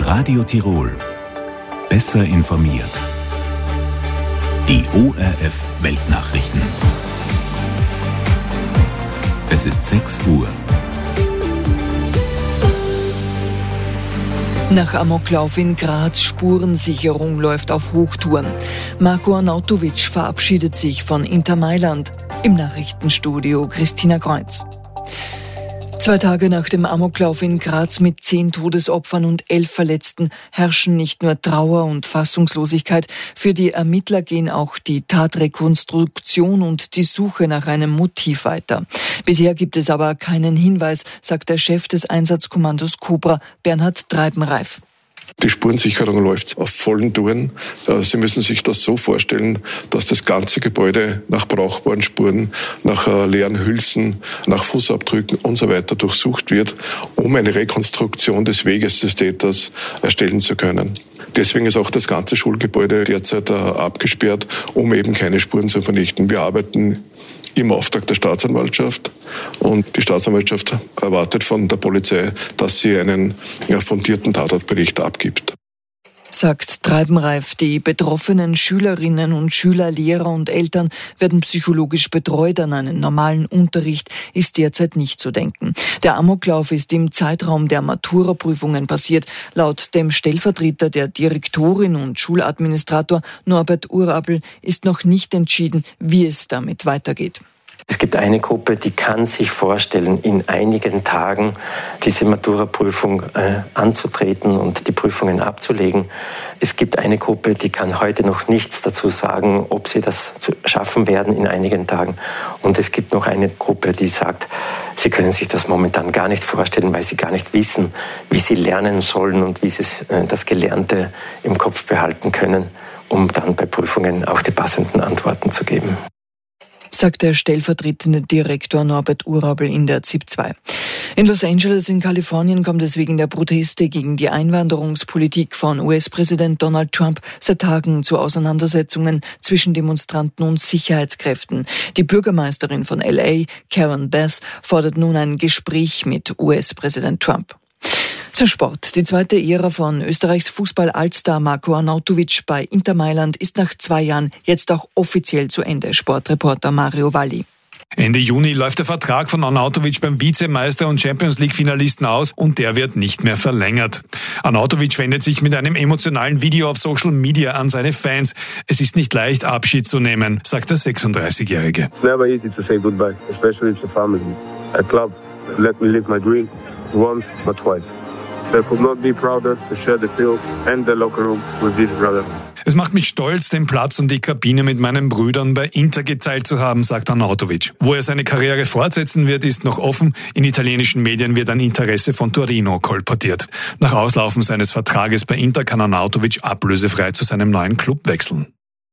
ist Radio Tirol. Besser informiert. Die ORF Weltnachrichten. Es ist 6 Uhr. Nach Amoklauf in Graz, Spurensicherung läuft auf Hochtouren. Marko Arnautovic verabschiedet sich von Inter Mailand. Im Nachrichtenstudio Christina Kreuz. 2 Tage nach dem Amoklauf in Graz mit 10 Todesopfern und 11 Verletzten herrschen nicht nur Trauer und Fassungslosigkeit. Für die Ermittler gehen auch die Tatrekonstruktion und die Suche nach einem Motiv weiter. Bisher gibt es aber keinen Hinweis, sagt der Chef des Einsatzkommandos Cobra, Bernhard Treibenreif. Die Spurensicherung läuft auf vollen Touren. Sie müssen sich das so vorstellen, dass das ganze Gebäude nach brauchbaren Spuren, nach leeren Hülsen, nach Fußabdrücken und so weiter durchsucht wird, um eine Rekonstruktion des Weges des Täters erstellen zu können. Deswegen ist auch das ganze Schulgebäude derzeit abgesperrt, um eben keine Spuren zu vernichten. Wir arbeiten im Auftrag der Staatsanwaltschaft und die Staatsanwaltschaft erwartet von der Polizei, dass sie einen fundierten Tatortbericht abgibt. Sagt Treibenreif, die betroffenen Schülerinnen und Schüler, Lehrer und Eltern werden psychologisch betreut. An einen normalen Unterricht ist derzeit nicht zu denken. Der Amoklauf ist im Zeitraum der Maturaprüfungen passiert. Laut dem Stellvertreter der Direktorin und Schuladministrator Norbert Urabel ist noch nicht entschieden, wie es damit weitergeht. Es gibt eine Gruppe, die kann sich vorstellen, in einigen Tagen diese Maturaprüfung anzutreten und die Prüfungen abzulegen. Es gibt eine Gruppe, die kann heute noch nichts dazu sagen, ob sie das schaffen werden in einigen Tagen. Und es gibt noch eine Gruppe, die sagt, sie können sich das momentan gar nicht vorstellen, weil sie gar nicht wissen, wie sie lernen sollen und wie sie das Gelernte im Kopf behalten können, um dann bei Prüfungen auch die passenden Antworten zu geben. Sagt der stellvertretende Direktor Norbert Urabel in der ZIP 2. In Los Angeles in Kalifornien kommt es wegen der Proteste gegen die Einwanderungspolitik von US-Präsident Donald Trump seit Tagen zu Auseinandersetzungen zwischen Demonstranten und Sicherheitskräften. Die Bürgermeisterin von LA, Karen Bass, fordert nun ein Gespräch mit US-Präsident Trump. Zum Sport. Die zweite Ära von Österreichs Fußball-Allstar Marko Arnautovic bei Inter Mailand ist nach 2 Jahren jetzt auch offiziell zu Ende. Sportreporter Mario Valli. Ende Juni läuft der Vertrag von Arnautovic beim Vizemeister und Champions-League-Finalisten aus und der wird nicht mehr verlängert. Arnautovic wendet sich mit einem emotionalen Video auf Social Media an seine Fans. Es ist nicht leicht, Abschied zu nehmen, sagt der 36-Jährige. It's never easy to say goodbye, especially to family. A club let me live my dream once but twice. I could not be prouder to share the field and the locker room with this brother. Es macht mich stolz, den Platz und die Kabine mit meinen Brüdern bei Inter geteilt zu haben, sagt Arnautovic. Wo er seine Karriere fortsetzen wird, ist noch offen. In italienischen Medien wird ein Interesse von Torino kolportiert. Nach Auslaufen seines Vertrages bei Inter kann Arnautovic ablösefrei zu seinem neuen Club wechseln.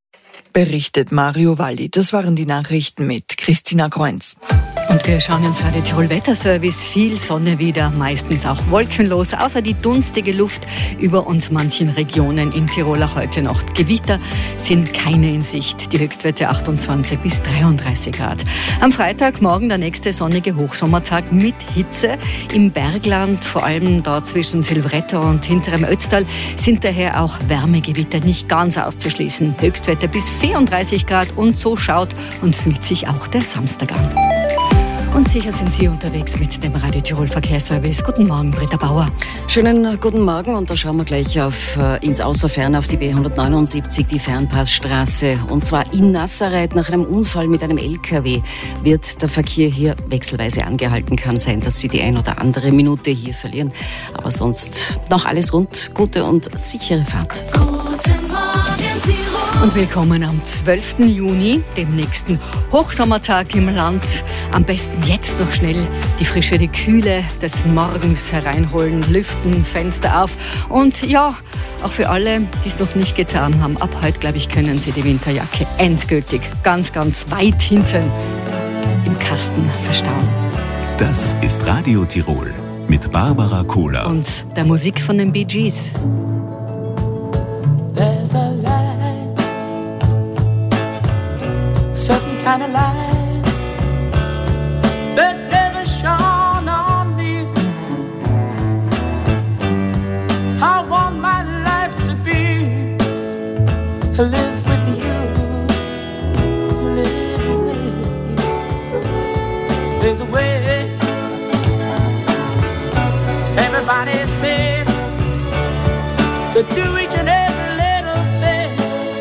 Berichtet Mario Valli. Das waren die Nachrichten mit Christina Kreuz. Und wir schauen ins Radio Tirol Wetterservice. Viel Sonne wieder, meistens auch wolkenlos, außer die dunstige Luft über uns manchen Regionen in Tirol auch heute noch. Gewitter sind keine in Sicht. Die Höchstwerte 28 bis 33 Grad. Am Freitag, morgen der nächste sonnige Hochsommertag mit Hitze. Im Bergland, vor allem dort zwischen Silvretta und hinterem Ötztal, sind daher auch Wärmegewitter nicht ganz auszuschließen. Höchstwerte bis 34 Grad und so schaut und fühlt sich auch der Samstag an. Und sicher sind Sie unterwegs mit dem Radio Tirol Verkehrsservice. Guten Morgen, Britta Bauer. Schönen guten Morgen und da schauen wir gleich ins Außerfern auf die B179, die Fernpassstraße. Und zwar in Nazareth. Nach einem Unfall mit einem LKW wird der Verkehr hier wechselweise angehalten. Kann sein, dass Sie die ein oder andere Minute hier verlieren. Aber sonst noch alles rund. Gute und sichere Fahrt. Guten Morgen, Tirol. Und willkommen am 12. Juni, dem nächsten Hochsommertag im Land. Am besten jetzt noch schnell die Frische, die Kühle des Morgens hereinholen, lüften, Fenster auf. Und ja, auch für alle, die es noch nicht getan haben, ab heute, glaube ich, können Sie die Winterjacke endgültig ganz, ganz weit hinten im Kasten verstauen. Das ist Radio Tirol mit Barbara Kohler. Und der Musik von den Bee Gees. There's a light, a certain kind of light that never shone on me. I want live with you, live with you. There's a way. Everybody said to do each and every little thing,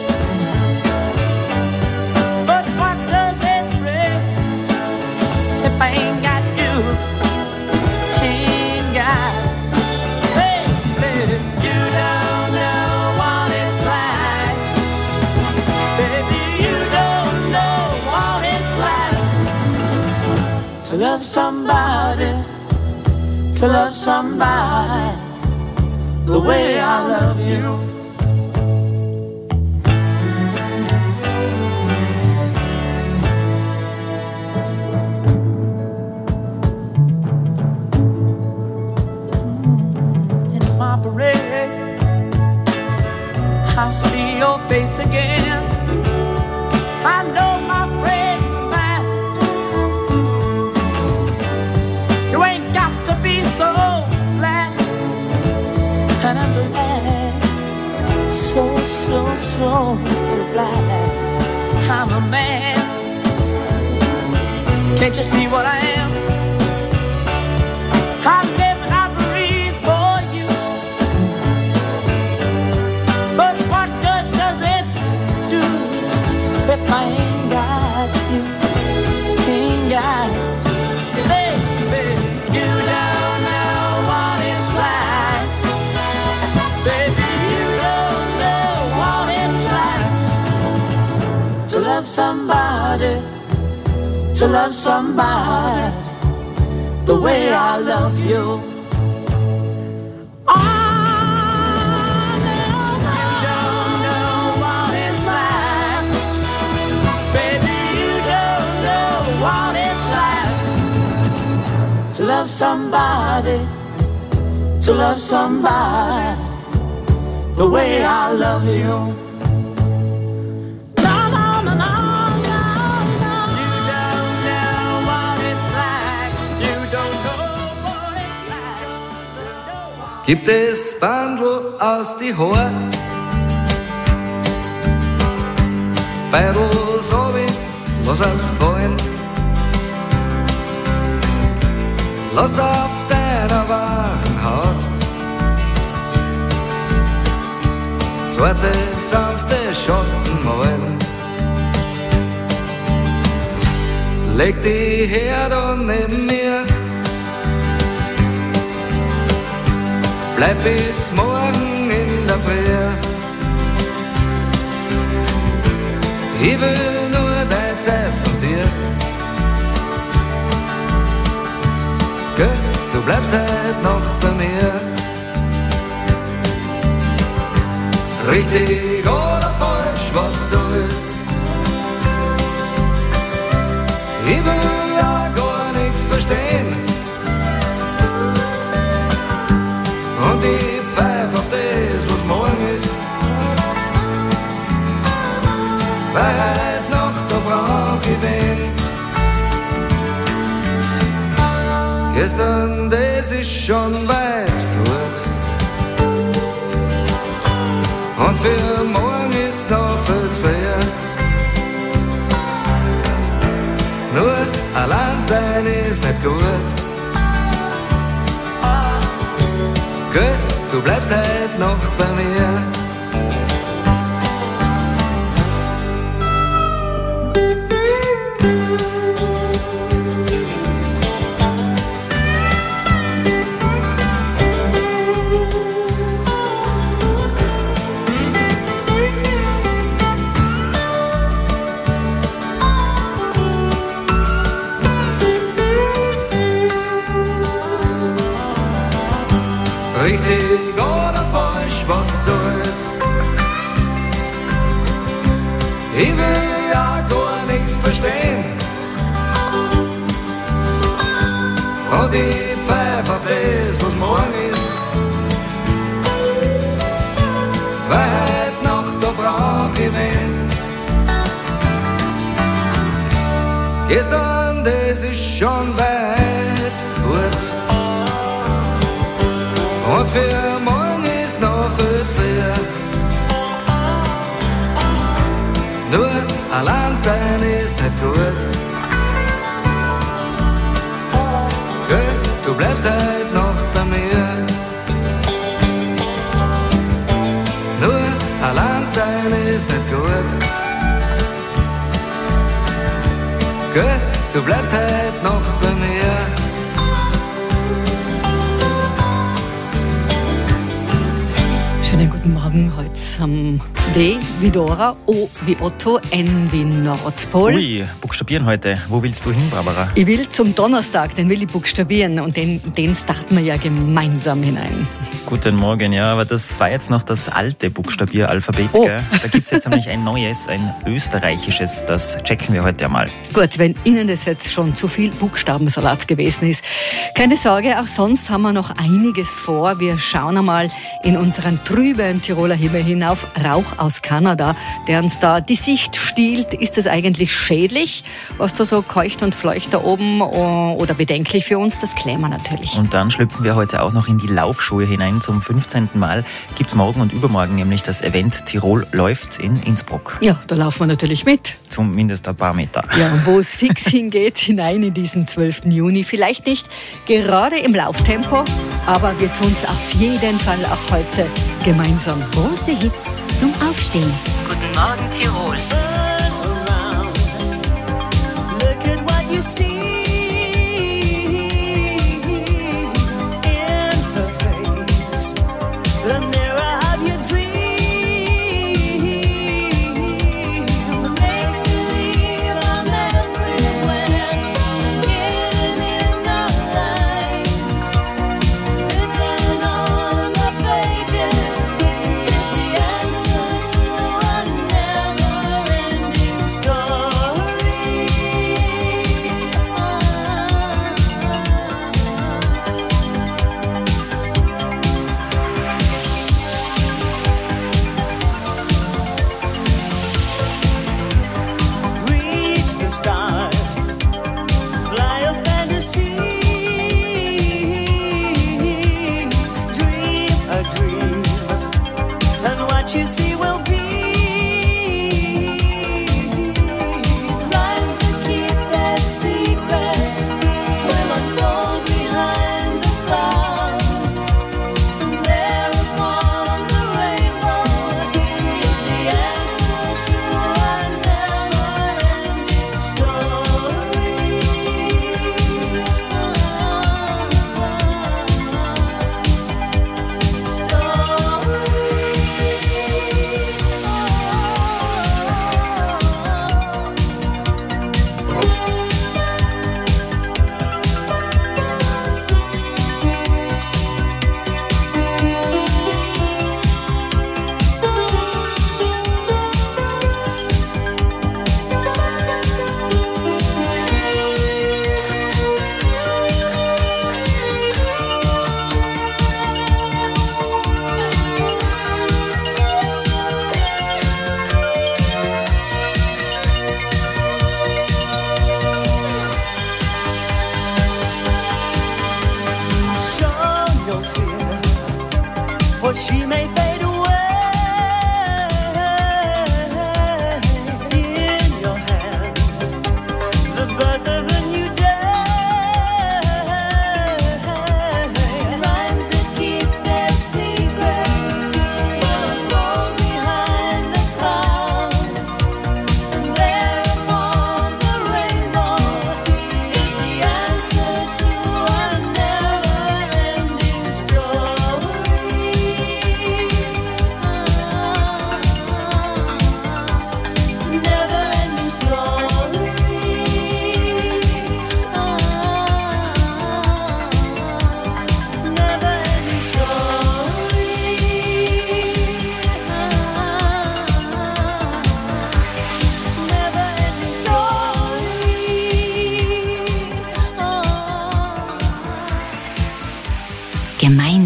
but what does it bring if I ain't got you? Ain't got, baby, you don't know what it's like. Baby, you don't know what it's like to love somebody, to love somebody the way I love you. In my parade, I see your face again. I know my friend of mine, you ain't got to be so glad. And I'm glad, so glad I'm a man. Can't you see what I am? I live and I breathe for you. But what good does it do if I ain't got you? Ain't got you, baby. You don't know what it's like. Baby, you don't know what it's like to love somebody, to love somebody the way I love you. Oh, no, you don't know what it's like. Baby, you don't know what it's like to love somebody, to love somebody the way I love you. No, no, no, no, no, no. You don't know what it's like. You don't know what it's like. Gib das Bandel aus die Haar, Beidel so wie, lass es fallen. Lass auf deiner wachen Haut zweite sanfte Schatten malen. Leg die her und neben mir, bleib bis morgen in der Früh. Ich will nur dein Zeit von dir. Gell, du bleibst heute noch bei mir. Richtig oder falsch, was so ist. Ich will ja gar nichts verstehen. Und ich pfeif auf das, was morgen ist. Weil heute Nacht, da brauch ich wen. Gestern, das ist schon weit fort. Und für morgen ist noch viel zu früh. Nur allein sein ist nicht gut. Gut, du bleibst heute noch bei mir. Richtig oder falsch, was so ist. Ich will ja gar nichts verstehen. Und ich pfeif auf das, was morgen ist. Weil heute Nacht, da brauch ich wen. Gestern, das ist schon weit fort. Und für morgen ist noch viel zu früh. Nur allein sein ist nicht gut. Gell, du bleibst halt noch bei mir. Nur allein sein ist nicht gut. Gell, du bleibst halt noch bei mir. Schönen guten Morgen, heute am D wie Dora, O wie Otto, N wie Nordpol. Ui, buchstabieren heute. Wo willst du hin, Barbara? Ich will zum Donnerstag, den will ich buchstabieren und den starten wir ja gemeinsam hinein. Guten Morgen, ja, aber das war jetzt noch das alte Buchstabieralphabet, gell? Da gibt es jetzt nämlich ein neues, ein österreichisches, das checken wir heute einmal. Gut, wenn Ihnen das jetzt schon zu viel Buchstabensalat gewesen ist, keine Sorge, auch sonst haben wir noch einiges vor. Wir schauen einmal in unseren trüben Tiroler Himmel hinauf, Rauch aus Kanada, der uns da die Sicht stiehlt. Ist das eigentlich schädlich, was da so keucht und fleucht da oben, oder bedenklich für uns? Das klären wir natürlich. Und dann schlüpfen wir heute auch noch in die Laufschuhe hinein. Zum 15. Mal gibt es morgen und übermorgen nämlich das Event Tirol läuft in Innsbruck. Ja, da laufen wir natürlich mit. Zumindest ein paar Meter. Ja, und wo es fix hingeht, hinein in diesen 12. Juni. Vielleicht nicht gerade im Lauftempo, aber wir tun es auf jeden Fall auch heute gemeinsam. Große Hits zum Aufstehen. Guten Morgen, Tirol. Look at what you see. The mirror of your dream. Make believe I'm everywhere, hidden in the light. Written on the pages is the answer to a never-ending story.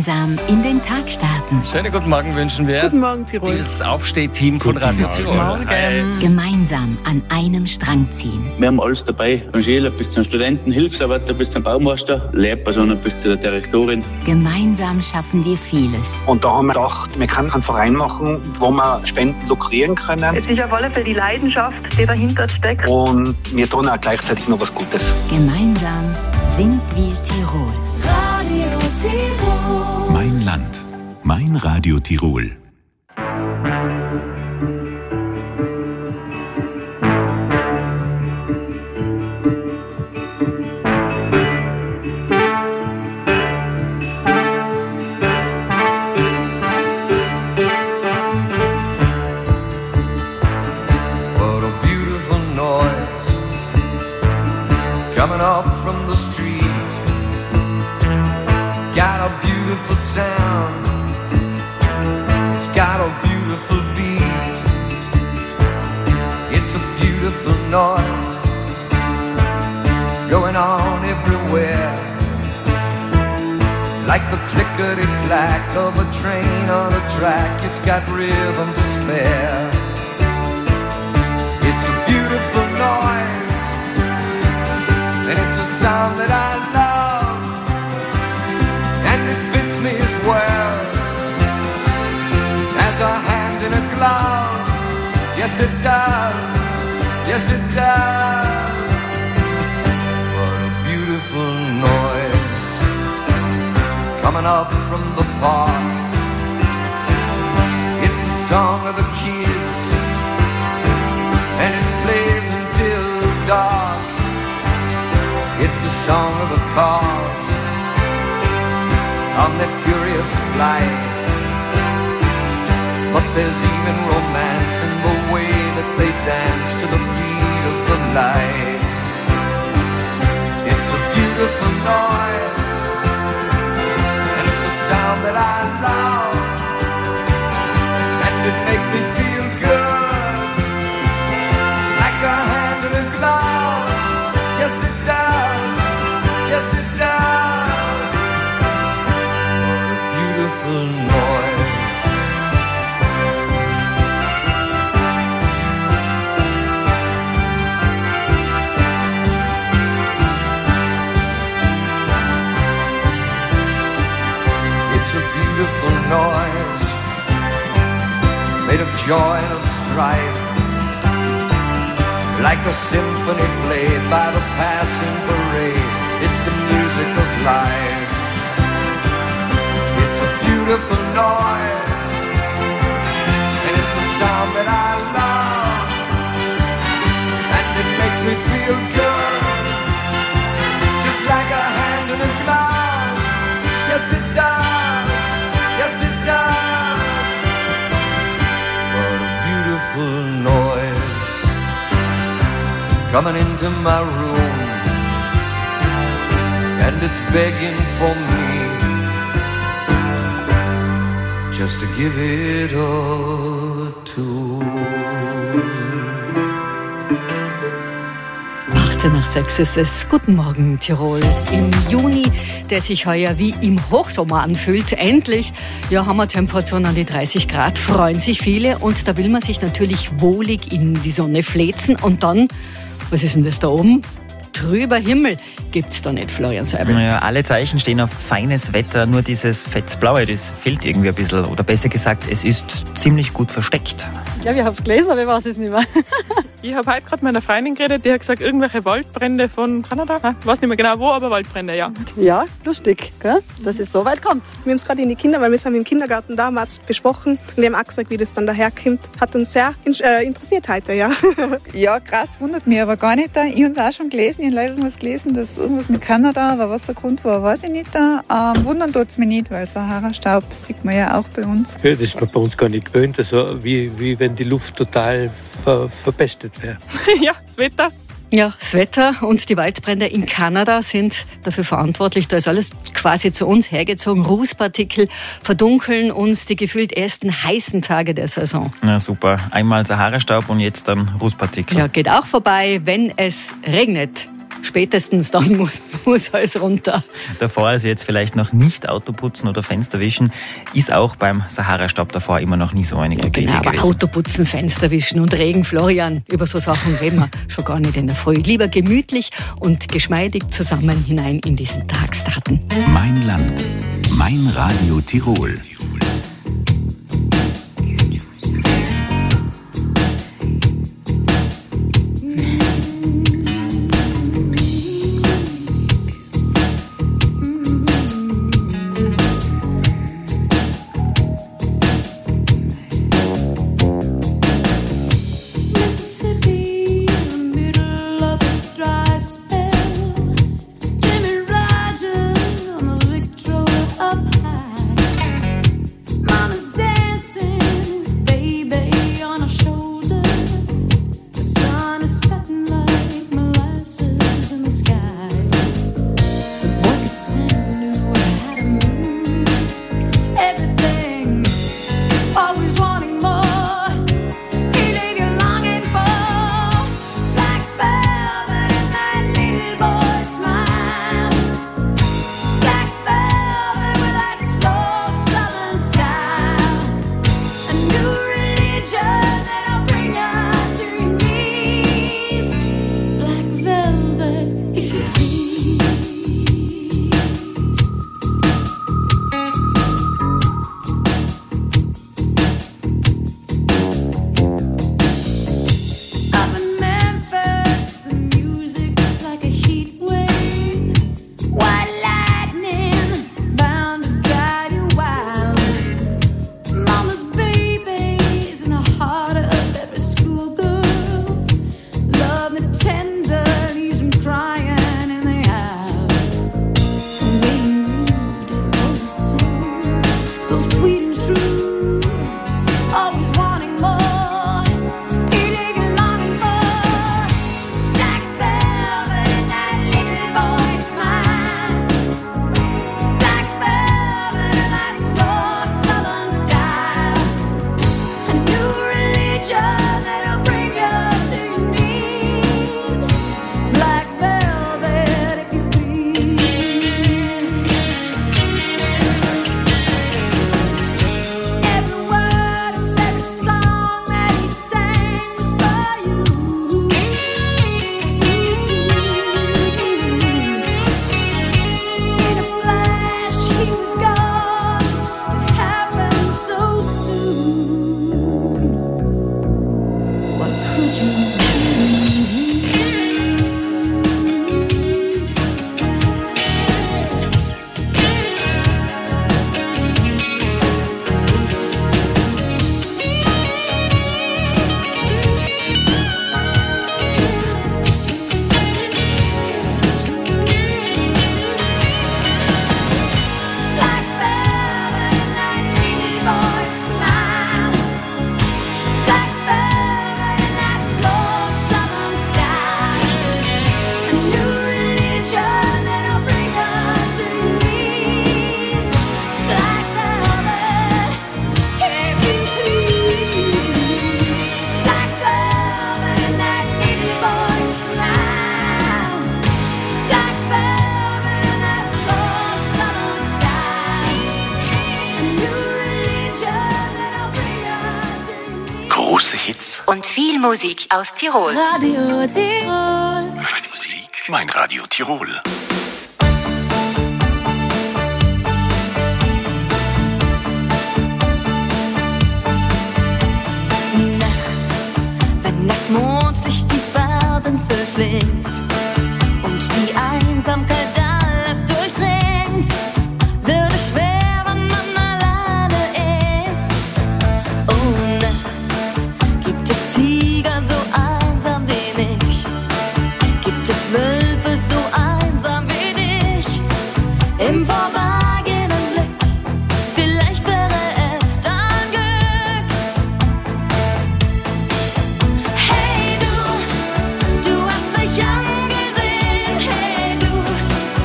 gemeinsam in den Tag starten. Schönen guten Morgen wünschen wir. Guten Morgen, Tirol. Das Aufstehteam von Radio Tirol. Morgen. Gemeinsam an einem Strang ziehen. Wir haben alles dabei. Von Schüler bis zum Studenten, Hilfsarbeiter bis zum Baumeister, Lehrpersonen bis zu der Direktorin. Gemeinsam schaffen wir vieles. Und da haben wir gedacht, wir können einen Verein machen, wo wir Spenden lukrieren können. Es ist auf alle Fälle die Leidenschaft, die dahinter steckt. Und wir tun auch gleichzeitig noch was Gutes. Gemeinsam sind wir Tirol. Radio Tirol. Mein Land. Mein Radio Tirol. What a beautiful noise coming up from the street. Got a beautiful sound. It's got a beautiful beat. It's a beautiful noise going on everywhere. Like the clickety-clack of a train on a track. It's got rhythm to spare. It's a beautiful noise, and it's a sound that I love, and it fits me as well as a hand in a glove. Yes it does, yes it does. What a beautiful noise coming up from the park. It's the song of the kids, and it plays until dark. It's the song of the cars on their furious flights. But there's even romance in the way that they dance to the beat of the lights. It's a beautiful noise, and it's a sound that I love, and it makes me feel good, like a hand in a glove. Yes it does, yes it does. What a beautiful noise. It's a beautiful noise, made of joy and of strife, like a symphony played by the passing parade. It's the music of life. It's a beautiful noise, and it's a sound that I love, and it makes me feel good, just like a hand in a glove. Yes it does, yes it does. What a beautiful noise coming into my room, and it's begging for me just to give it a tune. 18 nach 6 ist es. Guten Morgen, Tirol. Im Juni, der sich heuer wie im Hochsommer anfühlt, endlich, ja, haben wir Temperaturen an die 30 Grad, freuen sich viele, und da will man sich natürlich wohlig in die Sonne fläzen, und dann, was ist denn das da oben? Trüber Himmel gibt's da nicht, Florian Seibel. Naja, alle Zeichen stehen auf feines Wetter, nur dieses Fetzblaue, das fehlt irgendwie ein bisschen. Oder besser gesagt, es ist ziemlich gut versteckt. Ich glaube, ich habe es gelesen, aber ich weiß es nicht mehr. Ich habe heute gerade mit einer Freundin geredet, die hat gesagt, irgendwelche Waldbrände von Kanada. Ich weiß nicht mehr genau wo, aber Waldbrände, ja. Ja, lustig, gell? Dass es so weit kommt. Wir haben es gerade in die Kinder, weil wir es haben im Kindergarten damals besprochen, und wir haben auch gesagt, wie das dann daherkommt. Hat uns sehr interessiert heute, ja. Ja, krass, wundert mich aber gar nicht. Ich habe es auch schon gelesen, ich habe leider was gelesen, dass irgendwas mit Kanada, aber was der Grund war, weiß ich nicht. Wundern tut es mich nicht, weil Sahara-Staub sieht man ja auch bei uns. Ja, das ist man bei uns gar nicht gewöhnt, also wie wenn die Luft total verpestet wäre. Ja, das Wetter. Ja, das Wetter und die Waldbrände in Kanada sind dafür verantwortlich. Da ist alles quasi zu uns hergezogen. Rußpartikel verdunkeln uns die gefühlt ersten heißen Tage der Saison. Na super. Einmal Sahara-Staub und jetzt dann Rußpartikel. Ja, geht auch vorbei, wenn es regnet. spätestens dann muss alles runter. Davor, also jetzt vielleicht noch nicht Auto putzen oder Fenster wischen, ist auch beim Sahara-Staub davor immer noch nie so eine gute Idee aber gewesen. Auto putzen, Fenster wischen und Regen, Florian, über so Sachen reden wir schon gar nicht in der Früh. Lieber gemütlich und geschmeidig zusammen hinein in diesen Tag starten. Mein Land, mein Radio Tirol. Große Hits und viel Musik aus Tirol. Radio Tirol. Meine Musik, mein Radio Tirol. Nachts, wenn das Mondlicht die Farben verschlingt und die Einsamkeit alles durchdringt, wird es schwer, wenn man alleine ist. Oh, nachts gibt es Tiger so einsam wie mich, gibt es Wölfe so einsam wie dich. Im vorbeigehenden Blick, vielleicht wäre es dein Glück. Hey du hast mich angesehen. Hey du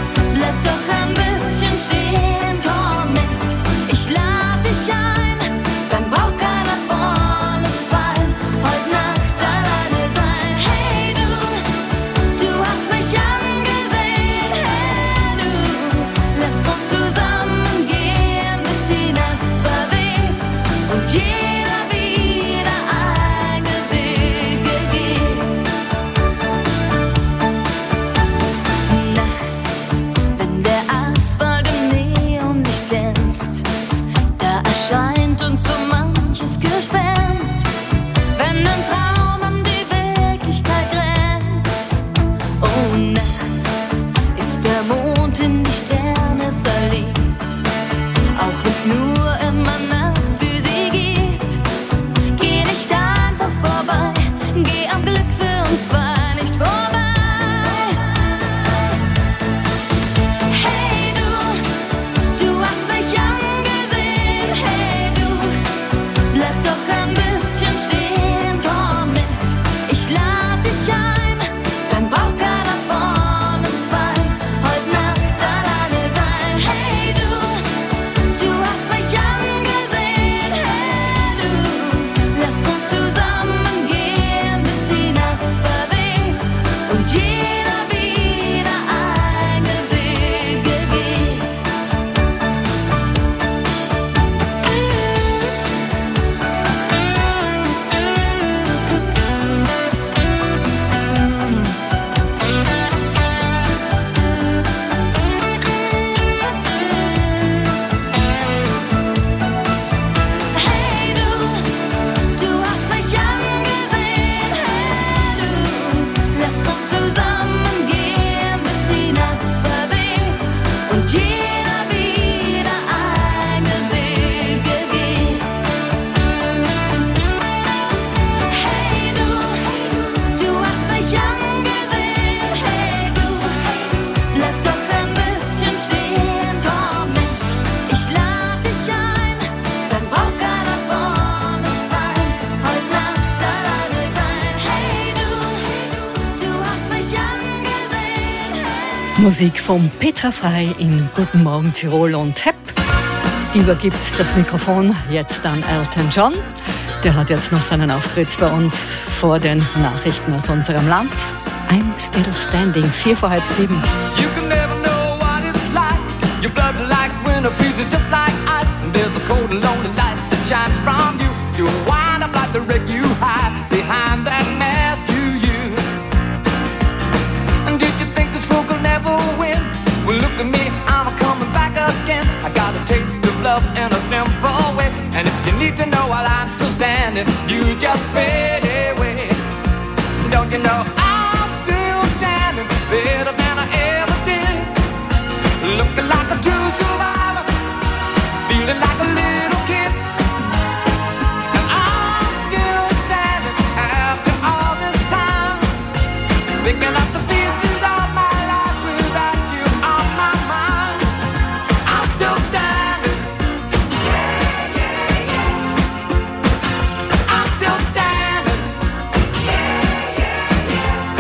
Musik von Petra Frey in Guten Morgen Tirol und Hepp. Die übergibt das Mikrofon jetzt an Elton John. Der hat jetzt noch seinen Auftritt bei uns vor den Nachrichten aus unserem Land. I'm still standing, 6:45. You can never know what it's like. Your blood like winter freezes just like ice. And there's a cold and lonely light that shines from you. You wind up like the wreck you hide behind that mask you use. And did you think this fool could never win? Well, look at me, I'm coming back again. I got a taste of love in a simple way. And if you need to know while I'm still standing, you just fade away. Don't you know I'm still standing better than I ever did? Looking like a true survivor, feeling like a little kid. And I'm still standing after all this time, picking up the pieces of my life without you on my mind. I'm still standing, yeah, yeah, yeah. I'm still standing, yeah, yeah,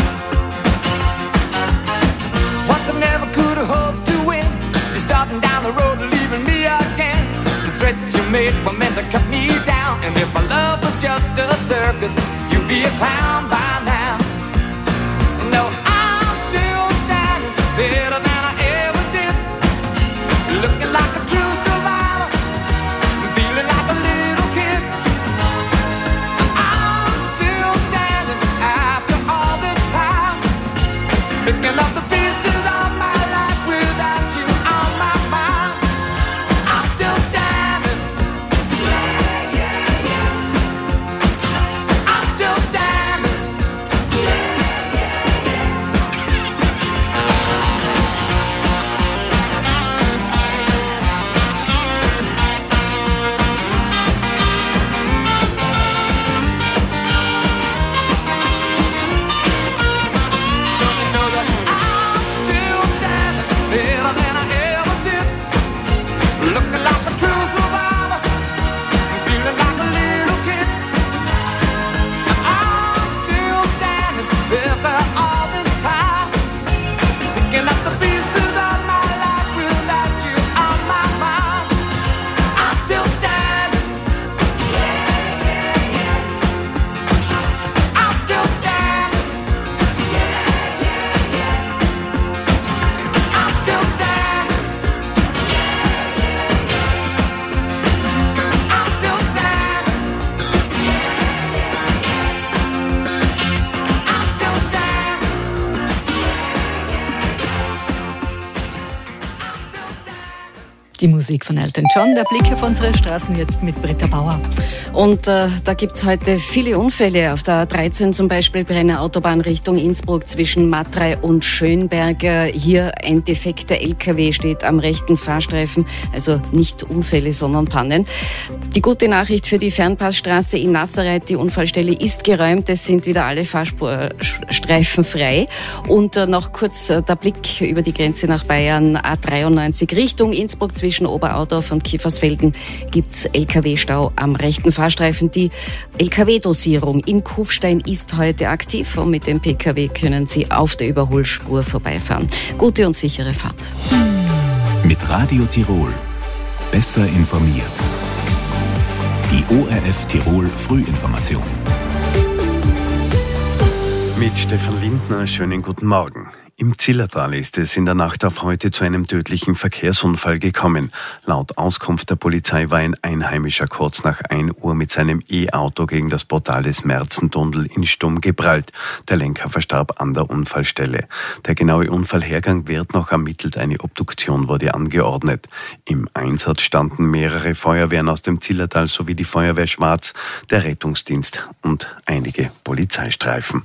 yeah. Once I never could have hoped to win. You're starting down the road and leaving me again. The threats you made were meant to cut me down. And if my love was just a circus, you'd be a clown by now. No, I'm still standing better than I ever did. Looking like a true survivor, feeling like a little kid. I'm still standing after all this time, picking up the pieces of my life without you on my mind. I'm still standing, yeah, yeah, yeah. I'm still standing, yeah, yeah, yeah. Know that I'm still standing better than I ever did. Looking like a true survivor, feeling like a little kid. And I'm still standing after all this time, picking up the pieces of my life without you on my mind. I'm still standing, yeah, yeah, yeah. I'm still standing, yeah, yeah, yeah. I'm still standing, yeah, yeah, yeah. I'm still standing, yeah, yeah, yeah. I'm still standing, Die Musik von Elton John, der Blick auf unsere Straßen jetzt mit Britta Bauer. Und da gibt's heute viele Unfälle. Auf der A13 zum Beispiel Brenner Autobahn Richtung Innsbruck zwischen Matrei und Schönberg. Hier ein defekter LKW steht am rechten Fahrstreifen. Also nicht Unfälle, sondern Pannen. Die gute Nachricht für die Fernpassstraße in Nazareth. Die Unfallstelle ist geräumt. Es sind wieder alle Fahrstreifen frei. Und noch kurz der Blick über die Grenze nach Bayern. A93 Richtung Innsbruck zwischen Oberaudorf und Kiefersfelden gibt's LKW-Stau am rechten Fahrstreifen. Die LKW-Dosierung in Kufstein ist heute aktiv und mit dem PKW können Sie auf der Überholspur vorbeifahren. Gute und sichere Fahrt. Mit Radio Tirol. Besser informiert. Die ORF Tirol Frühinformation. Mit Stefan Lindner, schönen guten Morgen. Im Zillertal ist es in der Nacht auf heute zu einem tödlichen Verkehrsunfall gekommen. Laut Auskunft der Polizei war ein Einheimischer kurz nach 1 Uhr mit seinem E-Auto gegen das Portal des Merzentunnel in Stumm geprallt. Der Lenker verstarb an der Unfallstelle. Der genaue Unfallhergang wird noch ermittelt, eine Obduktion wurde angeordnet. Im Einsatz standen mehrere Feuerwehren aus dem Zillertal sowie die Feuerwehr Schwarz, der Rettungsdienst und einige Polizeistreifen.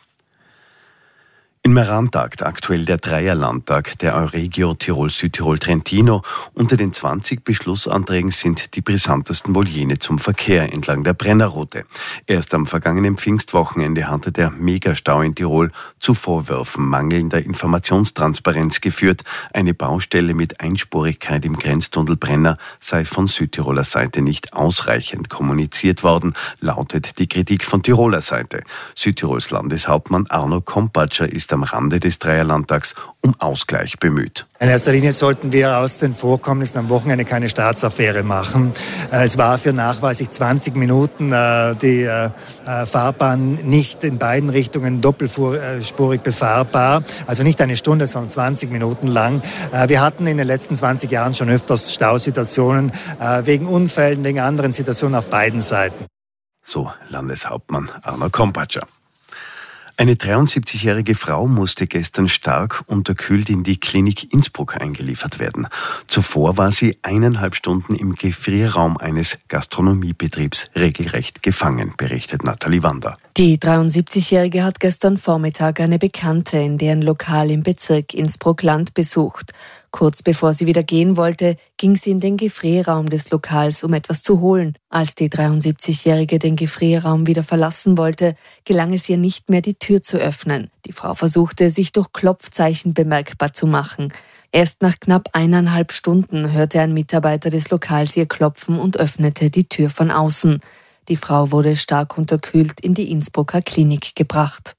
In Meran tagt aktuell der Dreierlandtag der Euregio Tirol-Südtirol-Trentino. Unter den 20 Beschlussanträgen sind die brisantesten wohl jene zum Verkehr entlang der Brennerroute. Erst am vergangenen Pfingstwochenende hatte der Megastau in Tirol zu Vorwürfen mangelnder Informationstransparenz geführt. Eine Baustelle mit Einspurigkeit im Grenztunnel Brenner sei von Südtiroler Seite nicht ausreichend kommuniziert worden, lautet die Kritik von Tiroler Seite. Südtirols Landeshauptmann Arno Kompatscher ist am Rande des Dreierlandtags um Ausgleich bemüht. In erster Linie sollten wir aus den Vorkommnissen am Wochenende keine Staatsaffäre machen. Es war für nachweislich 20 Minuten die Fahrbahn nicht in beiden Richtungen doppelspurig befahrbar. Also nicht eine Stunde, sondern 20 Minuten lang. Wir hatten in den letzten 20 Jahren schon öfters Stausituationen wegen Unfällen, wegen anderen Situationen auf beiden Seiten. So Landeshauptmann Arno Kompatscher. Eine 73-jährige Frau musste gestern stark unterkühlt in die Klinik Innsbruck eingeliefert werden. Zuvor war sie 1,5 Stunden im Gefrierraum eines Gastronomiebetriebs regelrecht gefangen, berichtet Nathalie Wander. Die 73-Jährige hat gestern Vormittag eine Bekannte in deren Lokal im Bezirk Innsbruck-Land besucht. Kurz bevor sie wieder gehen wollte, ging sie in den Gefrierraum des Lokals, um etwas zu holen. Als die 73-Jährige den Gefrierraum wieder verlassen wollte, gelang es ihr nicht mehr, die Tür zu öffnen. Die Frau versuchte, sich durch Klopfzeichen bemerkbar zu machen. Erst nach knapp 1,5 Stunden hörte ein Mitarbeiter des Lokals ihr klopfen und öffnete die Tür von außen. Die Frau wurde stark unterkühlt in die Innsbrucker Klinik gebracht.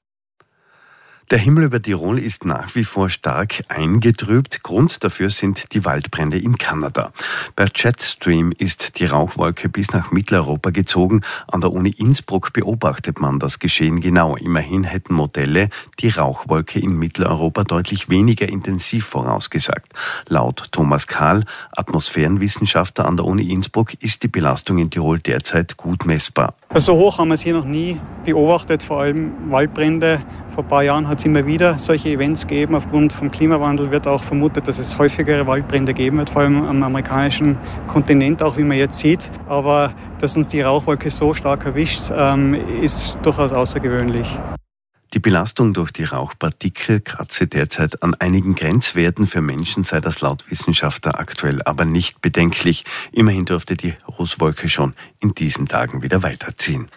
Der Himmel über Tirol ist nach wie vor stark eingetrübt. Grund dafür sind die Waldbrände in Kanada. Per Jetstream ist die Rauchwolke bis nach Mitteleuropa gezogen. An der Uni Innsbruck beobachtet man das Geschehen genau. Immerhin hätten Modelle die Rauchwolke in Mitteleuropa deutlich weniger intensiv vorausgesagt. Laut Thomas Kahl, Atmosphärenwissenschaftler an der Uni Innsbruck, ist die Belastung in Tirol derzeit gut messbar. So hoch haben wir es hier noch nie beobachtet, vor allem Waldbrände. Vor ein paar Jahren hat es immer wieder solche Events gegeben. Aufgrund vom Klimawandel wird auch vermutet, dass es häufigere Waldbrände geben wird, vor allem am amerikanischen Kontinent, auch wie man jetzt sieht. Aber dass uns die Rauchwolke so stark erwischt, ist durchaus außergewöhnlich. Die Belastung durch die Rauchpartikel kratze derzeit an einigen Grenzwerten. Für Menschen sei das laut Wissenschaftler aktuell aber nicht bedenklich. Immerhin dürfte die Rußwolke schon in diesen Tagen wieder weiterziehen.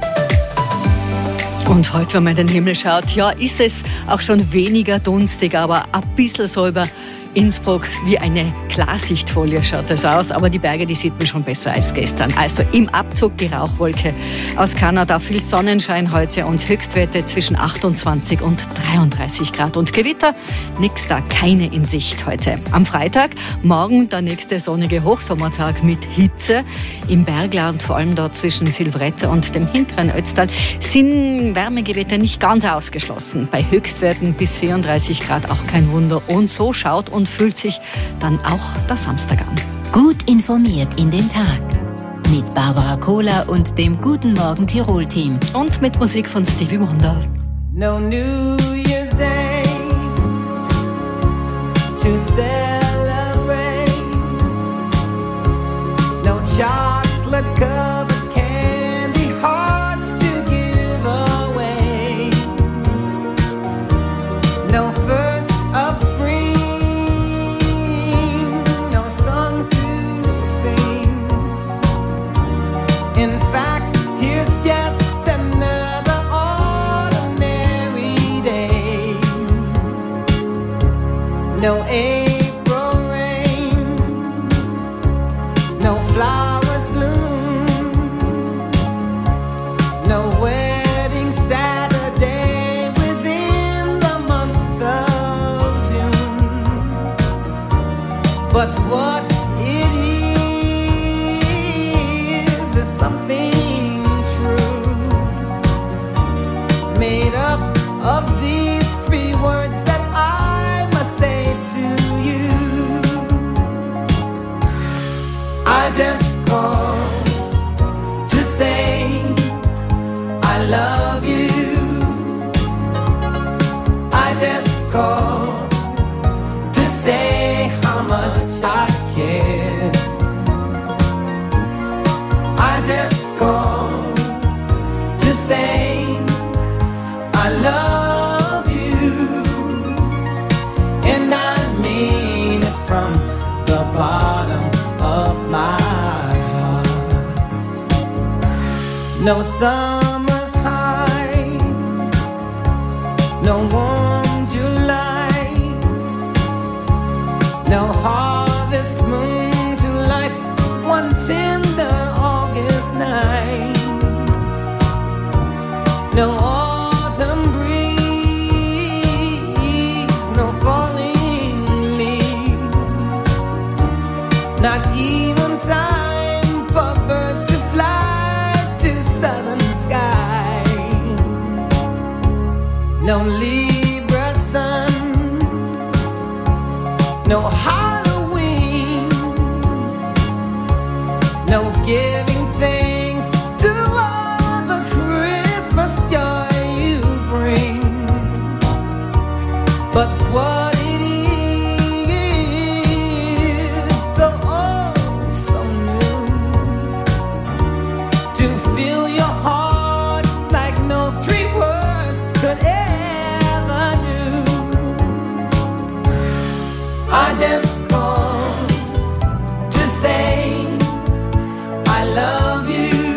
Und heute, wenn man in den Himmel schaut, ja, ist es auch schon weniger dunstig, aber ein bisschen so über Innsbruck wie eine Klarsichtfolie schaut es aus, aber die Berge, die sieht man schon besser als gestern. Also im Abzug die Rauchwolke aus Kanada, viel Sonnenschein heute und Höchstwerte zwischen 28 und 33 Grad. Und Gewitter, nix da, keine in Sicht heute. Am Freitag, morgen der nächste sonnige Hochsommertag mit Hitze. Im Bergland, vor allem dort zwischen Silvrette und dem hinteren Ötztal, sind Wärmegewitter nicht ganz ausgeschlossen. Bei Höchstwerten bis 34 Grad auch kein Wunder. Und so schaut und fühlt sich dann auch der Samstag an. Gut informiert in den Tag. Mit Barbara Kohler und dem Guten Morgen Tirol-Team. Und mit Musik von Stevie Wonder. No New Year's Day to celebrate. No chocolate covered candy hearts to give away. No first of spring. In fact, here's just another ordinary day. No April rain, no flowers bloom, no wedding Saturday within the month of June. But what it is something true, made up of these 3 words that I must say to you. I just called to say I love you. I just called to say how much I care. I just called to say I love you, and I mean it from the bottom of my heart. No summer's high, no warm July, no harvest moon to light one tender August night. No autumn breeze not even time for birds to fly to southern sky. No Libra sun, no Halloween, no giving thanks to all the Christmas joy you bring. But what it is, so oh, so new, to fill your heart like no three words could ever do. I just called to say I love you.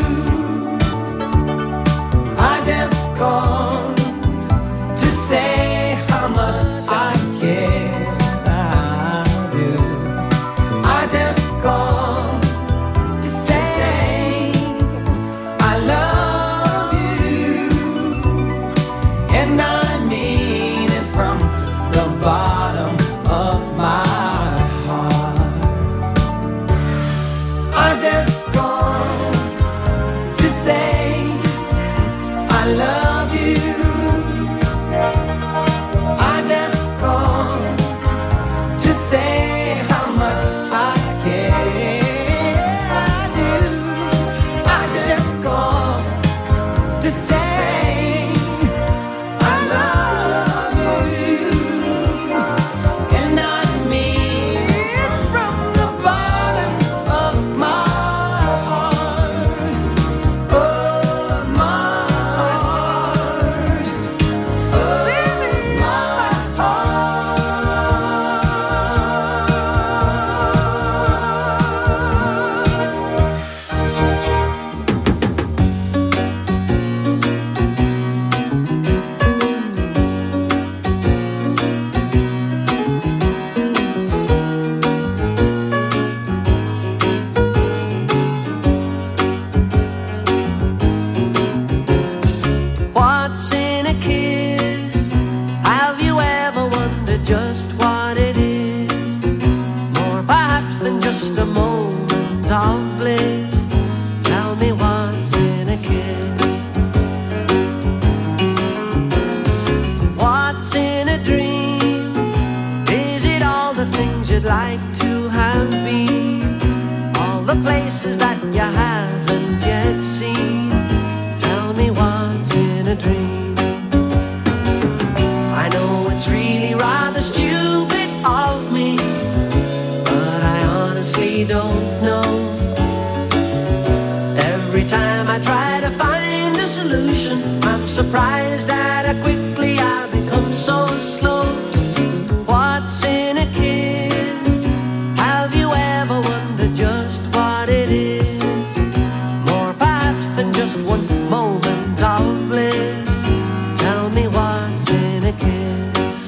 I just called to say how much I care. I do. I just called to say I love you, and I mean it from the bottom of my heart. I just called to say I love you. I just called to say how much I care. I do. I just called to say I love you, and I mean it from the bottom of my heart. Oh, my heart. Oh, my What's in a kiss? Have you ever wondered just what it is? More perhaps than just a moment of bliss. Tell me what's in a kiss. What's in a dream? Is it all the things you'd like to have been? All the places that you haven't yet seen? Tell me what's in a dream. I know it's really rather stupid of me, but I honestly don't know. Every time I try to find a solution, I'm surprised at how quickly I become so slow. What's in a kiss? Have you ever wondered just what it is? More perhaps than just one moment of bliss. Tell me what's in a kiss.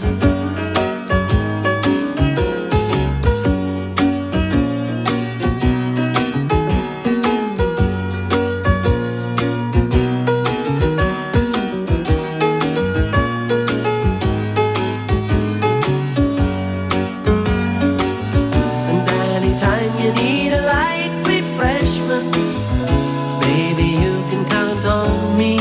And anytime you need a light refreshment, baby, you can count on me.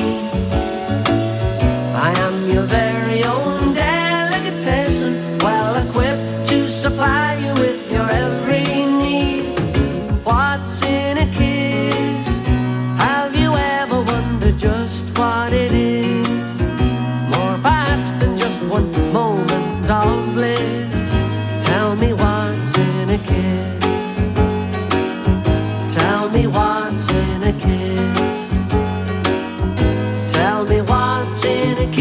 I am your very own delicatessen, well equipped to supply you with your every need. What's in a kiss? Have you ever wondered just what it is? More perhaps than just one moment of bliss. Tell me what's in a kiss. Tell me what's in a kiss. Tell me what's in a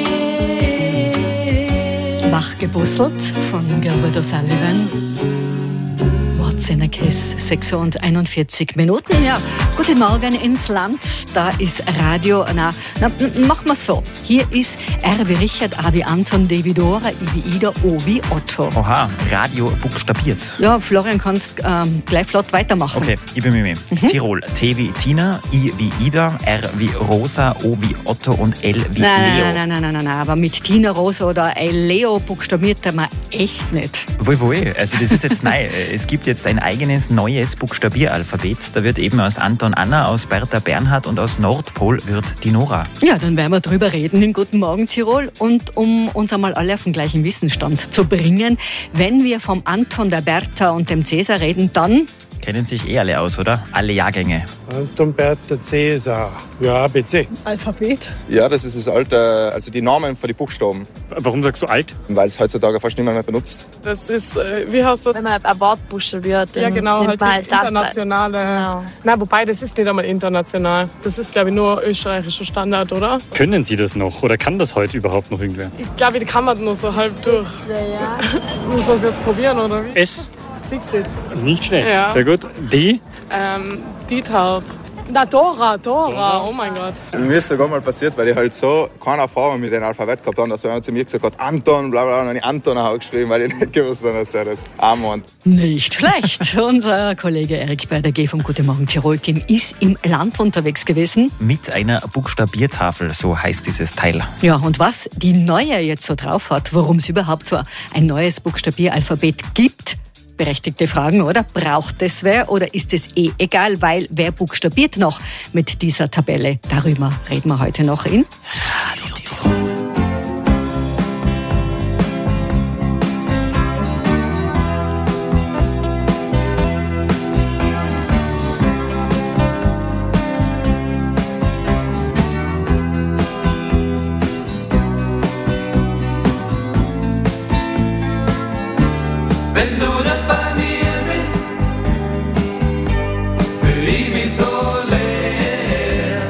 kiss. Wachgebusselt von Gilbert O'Sullivan. What's in a Kiss? 6:41 Minuten. Ja, guten Morgen ins Land. Da ist Radio. Na, machen wir so. Hier ist R wie Richard, A wie Anton, D wie Dora, I wie Ida, O wie Otto. Oha, Radio buchstabiert. Ja, Florian, kannst gleich flott weitermachen. Okay, ich bin mit mir. Tirol, T wie Tina, I wie Ida, R wie Rosa, O wie Otto und L wie Leo. Nein, aber mit Tina, Rosa oder Leo buchstabiert man echt nicht. Wohl. Also das ist jetzt neu. Es gibt jetzt ein ein eigenes neues Buchstabieralphabet. Da wird eben aus Anton Anna, aus Bertha Bernhard und aus Nordpol wird die Nora. Ja, dann werden wir drüber reden in Guten Morgen Tirol. Und um uns einmal alle auf den gleichen Wissensstand zu bringen, wenn wir vom Anton, der Bertha und dem Cäsar reden, dann... Kennen sich alle aus, oder? Alle Jahrgänge. Anton, Bertha, Cäsar. Ja, ABC. Alphabet. Ja, das ist das alte, also die Namen für die Buchstaben. Warum sagst du alt? Weil es heutzutage fast niemand mehr benutzt. Das ist, wie heißt das? Wenn man ein Wort buchstabiert. Ja, genau, halt die internationale. Genau. Na, wobei, das ist nicht einmal international. Das ist, glaube ich, nur österreichischer Standard, oder? Können Sie das noch oder kann das heute überhaupt noch irgendwer? Ich glaube, die kann man nur so halb durch. Ja. Muss man es jetzt probieren, oder wie? S. Siegfried. Nicht schlecht. Ja. Sehr gut. D. Diethard. Na, Dora. Oh mein Gott. Mir ist sogar mal passiert, weil ich halt so keine Erfahrung mit dem Alphabet gehabt habe, dass jemand zu mir gesagt hat, Anton, bla bla, und ich Anton habe geschrieben, weil ich nicht gewusst habe, dass er das meint. Nicht schlecht. Unser Kollege Erik bei der G vom Guten Morgen Tirol-Team ist im Land unterwegs gewesen. Mit einer Buchstabiertafel, so heißt dieses Teil. Ja, und was die neue jetzt so drauf hat, warum es überhaupt so ein neues Buchstabieralphabet gibt, berechtigte Fragen, oder? Braucht es wer oder ist es egal, weil wer buchstabiert noch mit dieser Tabelle? Darüber reden wir heute noch in Radio Tirol. Wenn du nicht bei mir bist, fühl ich mich so leer.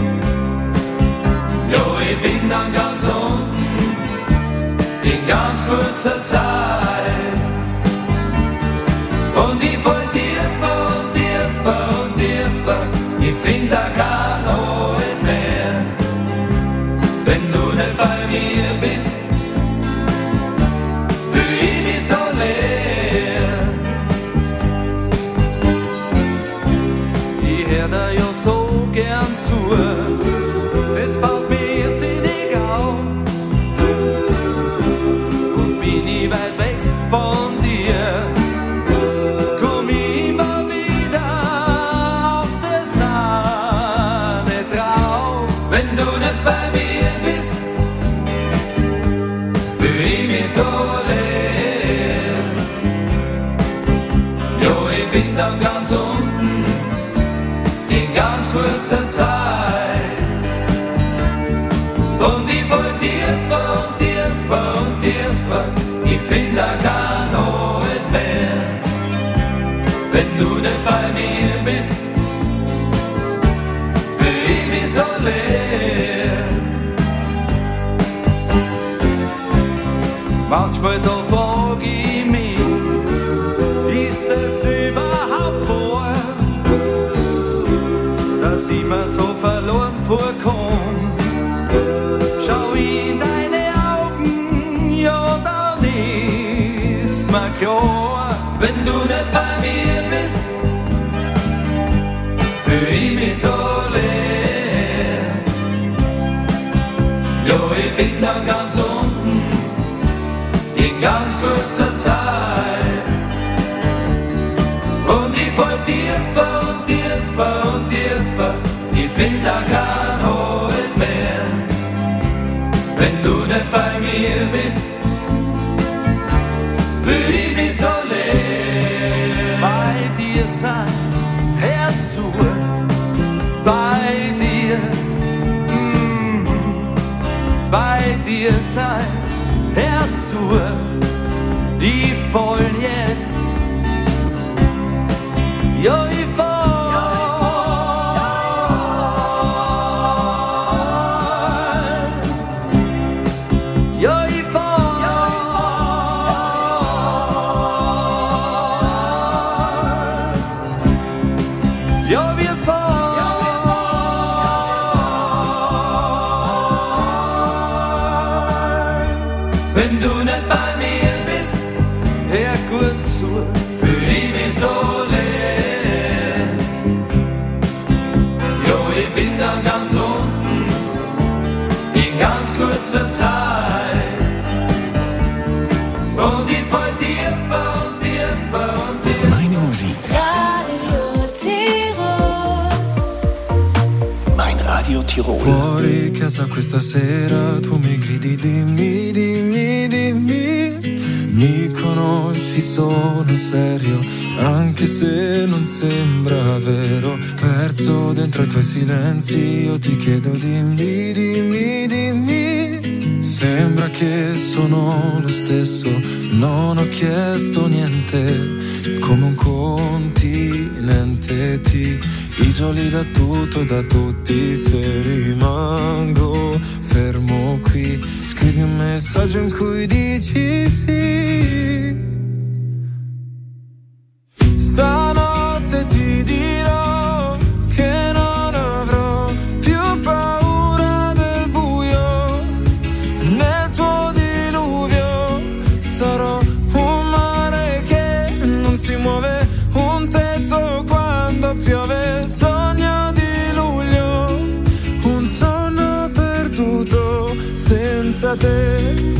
Jo, ich bin dann ganz unten, in ganz kurzer Zeit. Und ich fall tiefer und tiefer und tiefer, ich find da kein Halt mehr. Wenn du nicht bei mir bist, fühl ich mich so leer. Da ja so gern zu, es baut mir irrsinnig auf. Und bin ich weit weg von dir, komm ich immer wieder auf das nicht drauf. Wenn du nicht bei mir bist, fühl ich mich so leer. Jo, ich bin dann ganz unten, ganz kurzer Zeit. Und ich fall tiefer und tiefer und tiefer, ich find da kein Halt mehr. Wenn du nicht bei mir bist, fühl ich mich so leer. Manchmal da frag ich mich, ist es überhaupt wahr, dass ich mir so verloren vorkomm? Schau in deine Augen, ja, dann ist mir klar, wenn du nicht bei mir bist, fühl ich mich so leer. Jo, ich bin dann ganz unten, in ganz kurzer Zeit. Und ich fall tiefer und tiefer und tiefer, ich find da kein Halt mehr. Wenn du nicht bei mir bist, fühl ich mich so leer. Bei dir sein Herz zu, bei dir, bei dir sein Herz zu, die vollen jetzt. Ja, ich fall. Ja, ich fall. Ja, wir fallen. Wenn du nicht bei mir bist, hör gut zu, fühl ich mich so leer. Jo, ich bin dann ganz unten, in ganz kurzer Zeit. Und ich fall tiefer und tiefer und tiefer. Meine Musik. Tirol. Fuori casa questa sera tu mi gridi dimmi, dimmi, dimmi. Mi conosci, sono serio, anche se non sembra vero. Perso dentro i tuoi silenzi, io ti chiedo dimmi, dimmi, dimmi. Sembra che sono lo stesso, non ho chiesto niente. Come un continente ti isoli da tutto e da tutti. Se rimango fermo qui, scrivi un messaggio in cui dici sì. Stanotte ti dirò che non avrò più paura del buio. Nel tuo diluvio sarò un mare che non si muove, un tetto quando piove. Sogno di luglio, un sonno perduto senza te.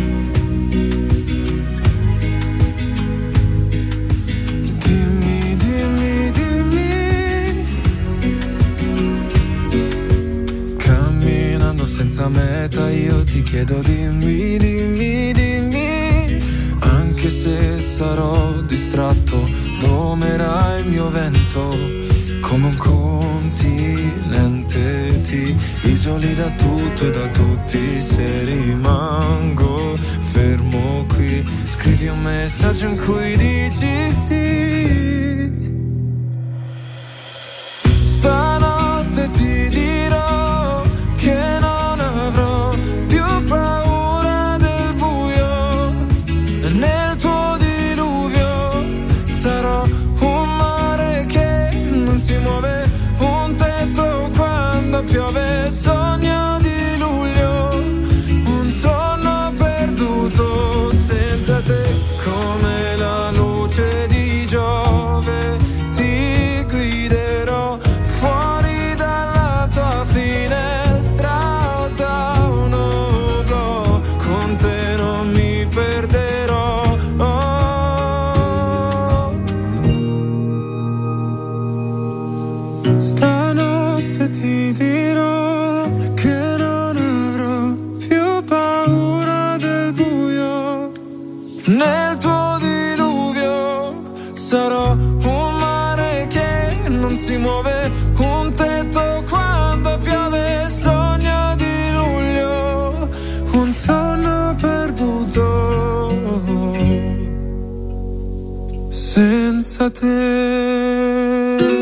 Senza meta io ti chiedo dimmi, dimmi, dimmi. Anche se sarò distratto, domerà il mio vento. Come un continente ti isoli da tutto e da tutti. Se rimango fermo qui, scrivi un messaggio in cui dici sì. Stanotte ti dirò che non avrò più paura del buio. Nel tuo diluvio sarò un mare che non si muove, un tetto quando piove. Sogno di luglio, un sonno perduto senza te. Come la luce di Giove ti guiderò fuori dalla tua finestra o da un oblò. Con te non mi perderò. Stanotte ti dirò che non avrò più paura del buio. Nel tuo diluvio sarò un mare che non si muove, un tetto quando piove. Sogno di luglio, un sonno perduto senza te.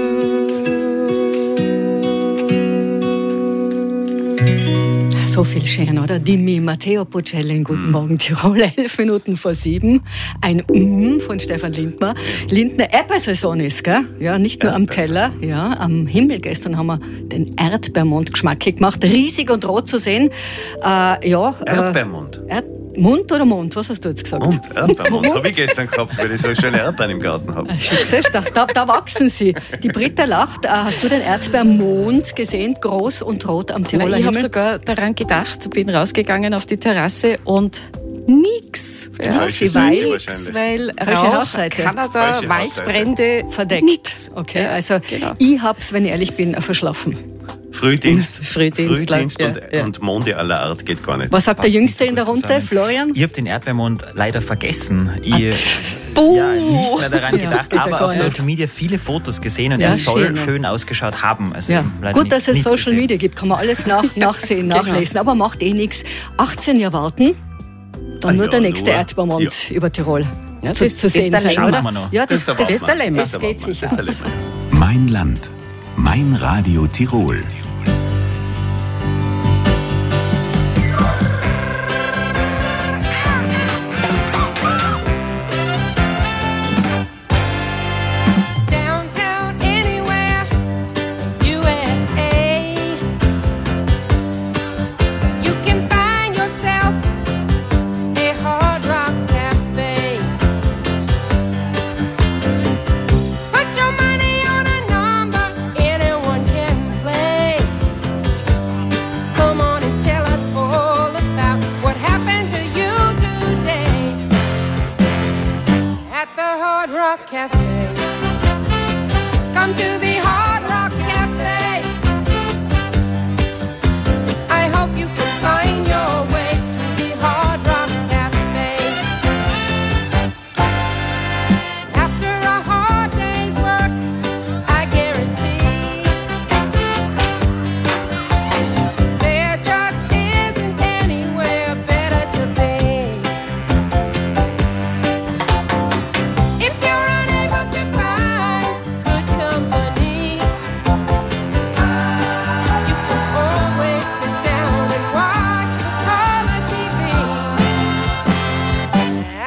So viel schön, oder? Dimmi, Matteo Puccelli in Guten Morgen Tirol, 11 Minuten vor 7. Ein von Stefan Lindner. Lindner Erdbeersaison ist, gell? Ja, nicht nur am Teller, ja, am Himmel. Gestern haben wir den Erdbeermond geschmackig gemacht, riesig und rot zu sehen. Erdbeermond? Mund oder Mond? Was hast du jetzt gesagt? Mond, Erdbeermond habe ich gestern gehabt, weil ich so schöne Erdbeeren im Garten habe. Da wachsen sie. Die Britta lacht. Hast du den Erdbeermond gesehen? Groß und rot am Tiroler Himmel? Ich habe sogar daran gedacht, bin rausgegangen auf die Terrasse und nix. Ja, weil Rauch, Kanada, Waldbrände, verdeckt. Nix. Okay, also genau. Ich hab's, wenn ich ehrlich bin, verschlafen. Frühdienst ja. Und Monde aller Art geht gar nicht. Was sagt der Jüngste in der Runde, Florian? Ich habe den Erdbeermond leider vergessen. Ich nicht mehr daran gedacht, aber auf Social Media viele Fotos gesehen und er soll schön ausgeschaut haben. Also gut, dass es Social Media gibt, kann man alles nachsehen, nachlesen, aber macht eh nichts. 18 Jahre warten, dann nur der nächste Erdbeermond über Tirol. Ja, das zu sehen sein, oder? Ja, das ist der Lemmer. Das geht sicher. Mein Land. Mein Radio Tirol.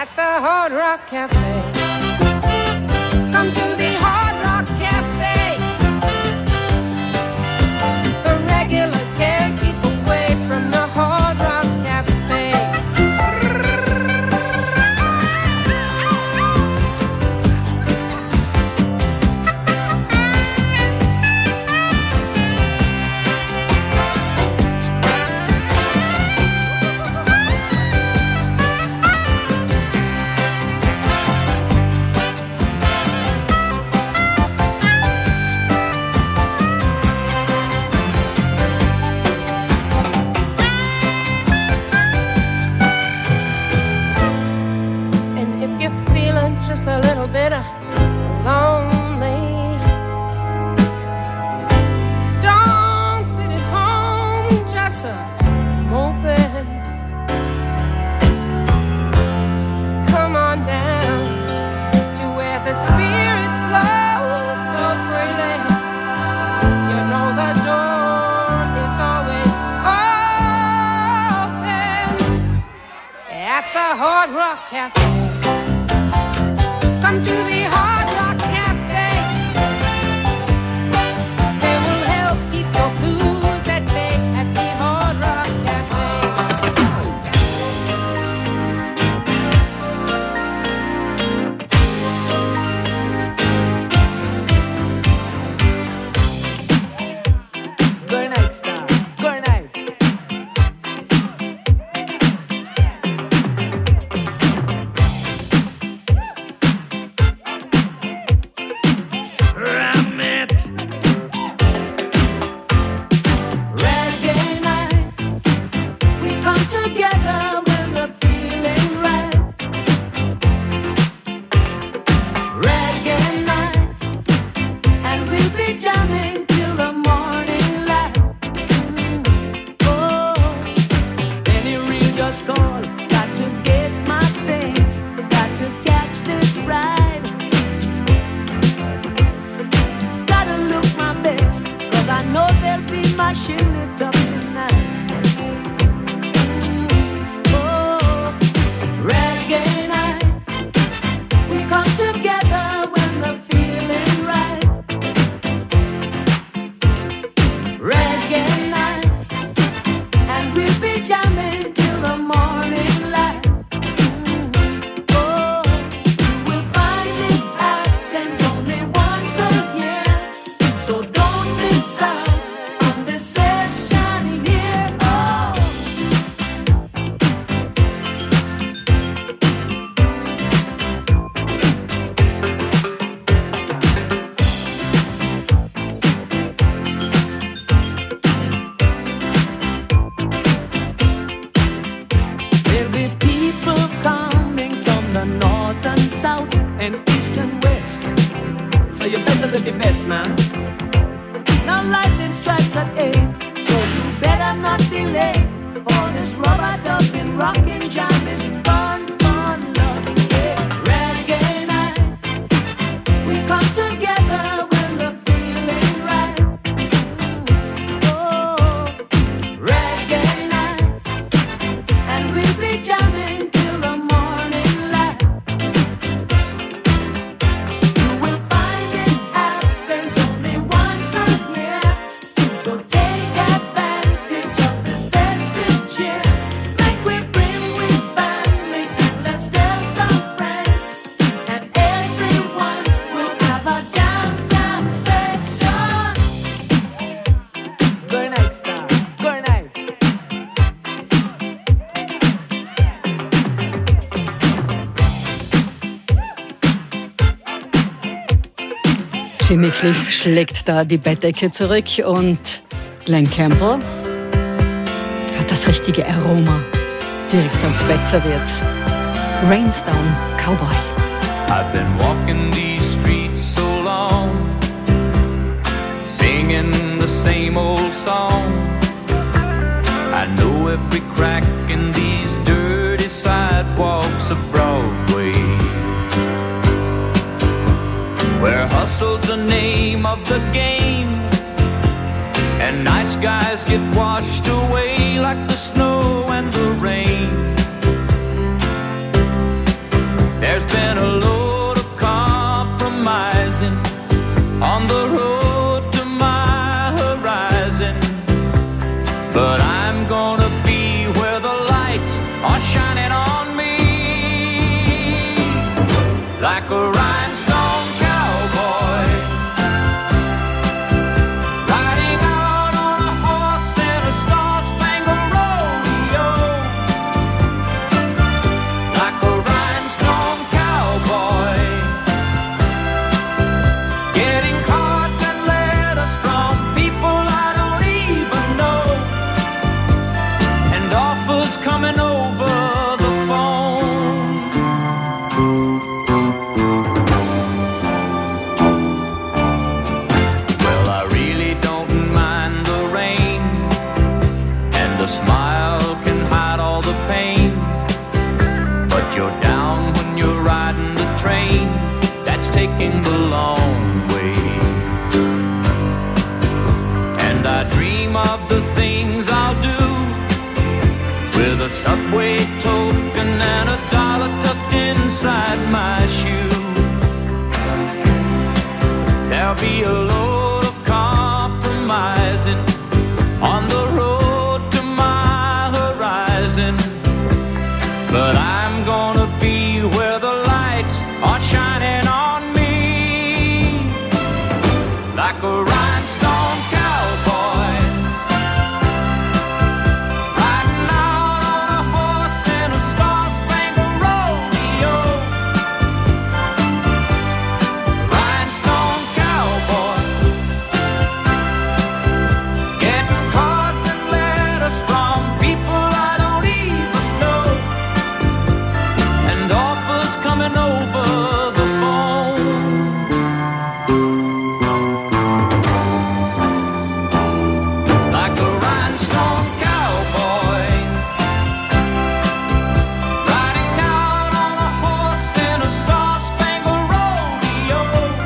at the Hard Rock Cafe. Come to the Hard Rock Cafe. The regulars can't keep away from the Hard Rock Cafe. Just a little bit lonely. Don't sit at home just moping. Come on down to where the spirits flow so freely. You know the door is always open at the Hard Rock Cafe. Come to the Hard Rock Cafe. They will help keep your blues at bay at the Hard Rock Cafe. Good night, star. Good night. Jimmy Cliff schlägt da die Bettdecke zurück und Glenn Campbell hat das richtige Aroma direkt ans Bett serviert. Rainstone Cowboy. I've been walking these streets so long, singing the same old song. I know every crack in these dirty sidewalks of Broadway, where hustle's the name of the game, and nice guys get washed away like the snow and the rain. like a rhinestone cowboy, riding out on a horse in a star-spangled rodeo, like a rhinestone cowboy, getting cards and letters from people I don't even know, and offers coming over the phone. Well, I really don't mind the rain, and a smile can hide all the pain, but you're down when you're riding the train that's taking the long way. And I dream of the things I'll do with a subway token and a dollar tucked inside my shoe. There'll be a load of compromising on the road to my horizon, but I'm gonna be where the lights are shining on me, like a rhinestone cowboy, riding out on a horse in a star-spangled rodeo, rhinestone cowboy, getting cards and letters from people I don't even know, and offers coming over the phone. Like a rhinestone cowboy, riding out on a horse in a star-spangled rodeo,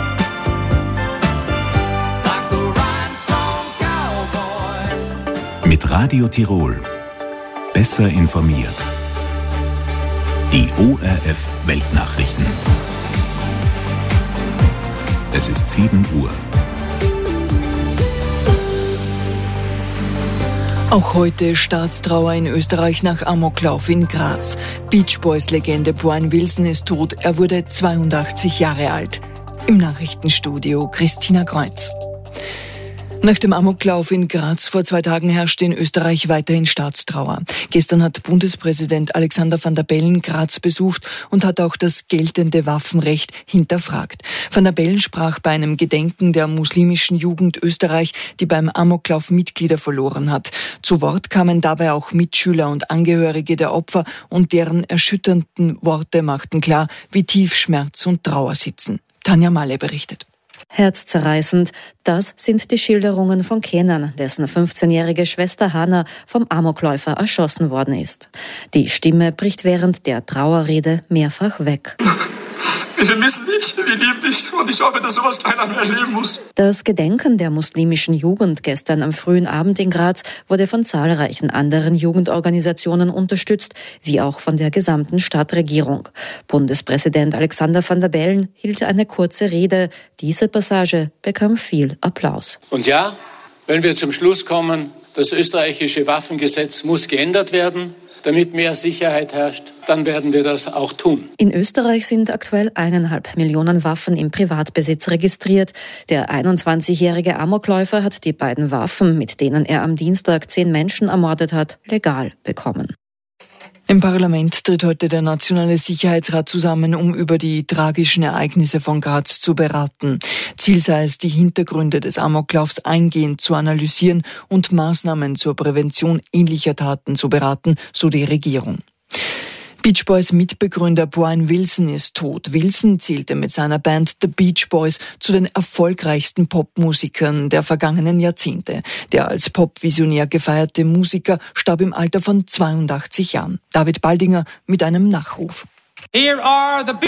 like a rhinestone cowboy. Mit Radio Tirol. Besser informiert. Die ORF Weltnachrichten. Es ist 7 Uhr. Auch heute Staatstrauer in Österreich nach Amoklauf in Graz. Beach Boys-Legende Brian Wilson ist tot. Er wurde 82 Jahre alt. Im Nachrichtenstudio Christina Kreuz. Nach dem Amoklauf in Graz vor 2 Tagen herrscht in Österreich weiterhin Staatstrauer. Gestern hat Bundespräsident Alexander Van der Bellen Graz besucht und hat auch das geltende Waffenrecht hinterfragt. Van der Bellen sprach bei einem Gedenken der muslimischen Jugend Österreich, die beim Amoklauf Mitglieder verloren hat. Zu Wort kamen dabei auch Mitschüler und Angehörige der Opfer und deren erschütternden Worte machten klar, wie tief Schmerz und Trauer sitzen. Tanja Malle berichtet. Herzzerreißend, das sind die Schilderungen von Kenan, dessen 15-jährige Schwester Hannah vom Amokläufer erschossen worden ist. Die Stimme bricht während der Trauerrede mehrfach weg. Wir vermissen dich, wir lieben dich und ich hoffe, dass sowas keiner mehr erleben muss. Das Gedenken der muslimischen Jugend gestern am frühen Abend in Graz wurde von zahlreichen anderen Jugendorganisationen unterstützt, wie auch von der gesamten Stadtregierung. Bundespräsident Alexander Van der Bellen hielt eine kurze Rede. Diese Passage bekam viel Applaus. Und ja, wenn wir zum Schluss kommen, das österreichische Waffengesetz muss geändert werden, damit mehr Sicherheit herrscht, dann werden wir das auch tun. In Österreich sind aktuell 1,5 Millionen Waffen im Privatbesitz registriert. Der 21-jährige Amokläufer hat die beiden Waffen, mit denen er am Dienstag 10 Menschen ermordet hat, legal bekommen. Im Parlament tritt heute der Nationale Sicherheitsrat zusammen, um über die tragischen Ereignisse von Graz zu beraten. Ziel sei es, die Hintergründe des Amoklaufs eingehend zu analysieren und Maßnahmen zur Prävention ähnlicher Taten zu beraten, so die Regierung. Beach Boys Mitbegründer Brian Wilson ist tot. Wilson zählte mit seiner Band The Beach Boys zu den erfolgreichsten Popmusikern der vergangenen Jahrzehnte. Der als Pop-Visionär gefeierte Musiker starb im Alter von 82 Jahren. David Baldinger mit einem Nachruf. Here are the